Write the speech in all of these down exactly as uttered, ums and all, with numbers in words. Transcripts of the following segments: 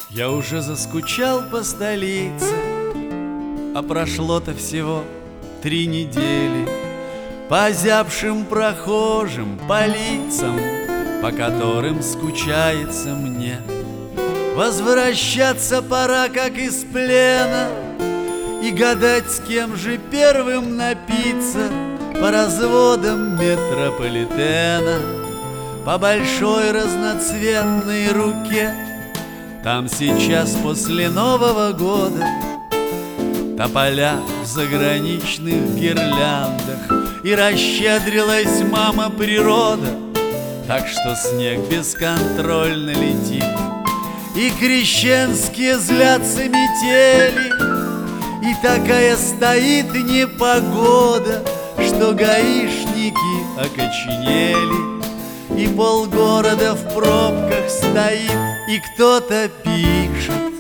Я уже заскучал по столице, а прошло-то всего три недели. По озябшим прохожим, по лицам, по которым скучается мне. Возвращаться пора, как из плена, и гадать, с кем же первым напиться. По разводам метрополитена, по большой разноцветной руке. Там сейчас после Нового года тополя в заграничных гирляндах, и расщедрилась мама природа, так что снег бесконтрольно летит. И крещенские злятся метели, и такая стоит непогода, что гаишники окоченели, и полгорода в пробках стоит, и кто-то пишет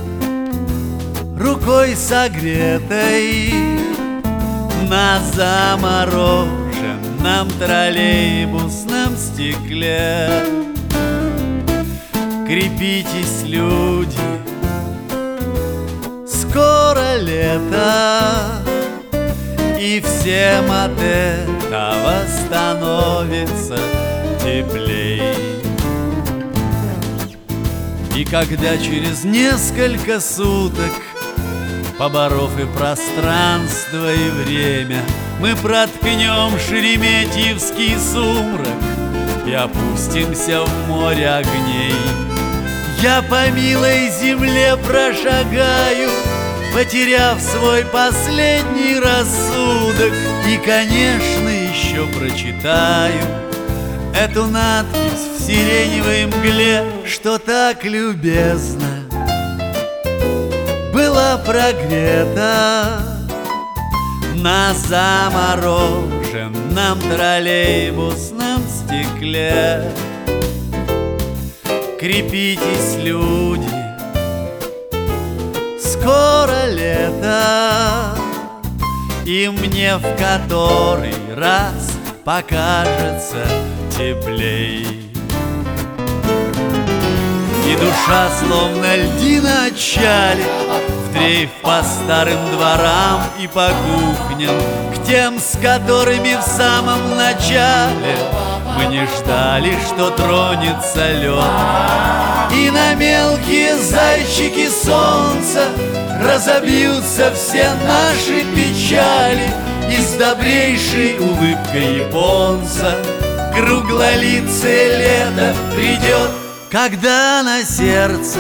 рукой согретой на замороженном троллейбусном стекле. Крепитесь, люди, скоро лето, и всем от этого становится теплей. И когда через несколько суток, поборов и пространство, и время, мы проткнем шереметьевский сумрак и опустимся в море огней, я по милой земле прошагаю, потеряв свой последний рассудок, и, конечно, еще прочитаю эту надпись в сиреневой мгле, что так любезно была прогрета на замороженном троллейбусном стекле. Крепитесь, люди, скоро лето, и мне в который раз покажется теплей. И душа, словно льдина, отчалит в дрейф по старым дворам и по кухням, к тем, с которыми в самом начале мы не ждали, что тронется лед. И на мелкие зайчики солнца разобьются все наши печали, и с добрейшей улыбкой японца круглолицее лето придет. Когда на сердце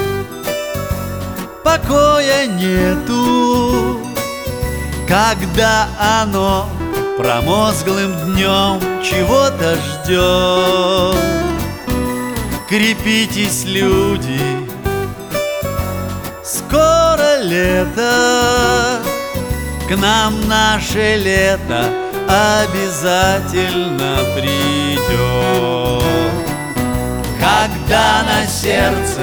покоя нету, когда оно промозглым днем чего-то ждет. Крепитесь, люди, скоро лето, к нам наше лето обязательно придет. Когда на сердце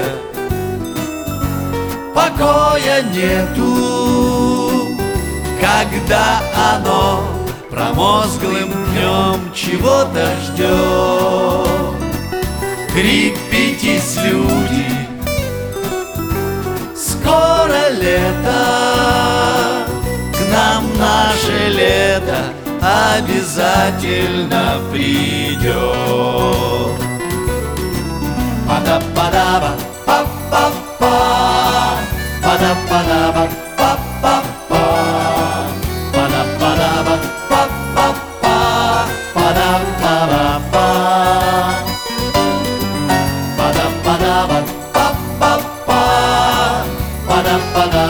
покоя нету, когда оно промозглым днем чего-то ждет. Крепитесь, люди, скоро лето, к нам наше лето обязательно придет. Пада-пада-ба, па-па-па, пада-пада-ба, па-па-па, пада-пада-ба, па-па-па, пада-па-па-па, пада-пада-ба, па-па-па, пада-пада.